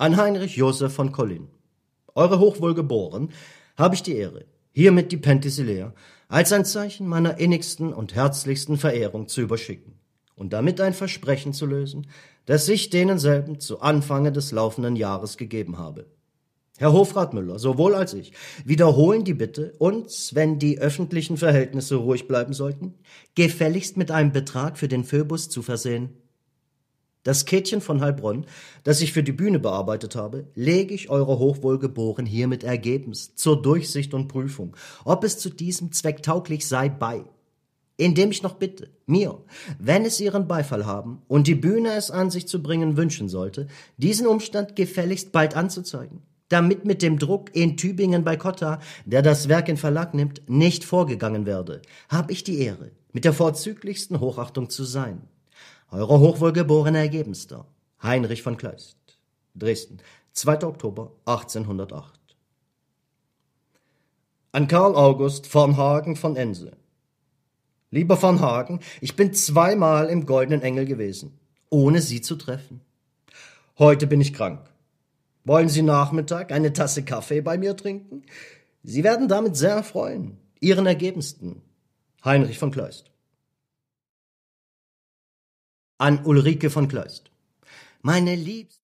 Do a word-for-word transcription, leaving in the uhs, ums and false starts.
An Heinrich Joseph von Collin. Eure Hochwohlgeboren, habe ich die Ehre, hiermit die Penthesilea als ein Zeichen meiner innigsten und herzlichsten Verehrung zu überschicken und damit ein Versprechen zu lösen, das ich denen selben zu Anfange des laufenden Jahres gegeben habe. Herr Hofrat Müller, sowohl als ich, wiederholen die Bitte, uns, wenn die öffentlichen Verhältnisse ruhig bleiben sollten, gefälligst mit einem Betrag für den Phöbus zu versehen. Das Käthchen von Heilbronn, das ich für die Bühne bearbeitet habe, lege ich Eure Hochwohlgeboren hiermit ergebenst zur Durchsicht und Prüfung, ob es zu diesem Zweck tauglich sei, bei. Indem ich noch bitte, mir, wenn es Ihren Beifall haben und die Bühne es an sich zu bringen wünschen sollte, diesen Umstand gefälligst bald anzuzeigen, damit mit dem Druck in Tübingen bei Cotta, der das Werk in Verlag nimmt, nicht vorgegangen werde, hab ich die Ehre, mit der vorzüglichsten Hochachtung zu sein. Eure Hochwohlgeborene Ergebenster, Heinrich von Kleist, Dresden, zweiter Oktober achtzehnhundertacht. An Karl August von Hagen von Ense. Lieber von Hagen, ich bin zweimal im Goldenen Engel gewesen, ohne Sie zu treffen. Heute bin ich krank. Wollen Sie Nachmittag eine Tasse Kaffee bei mir trinken? Sie werden damit sehr erfreuen. Ihren Ergebensten, Heinrich von Kleist. An Ulrike von Kleist. Meine Liebste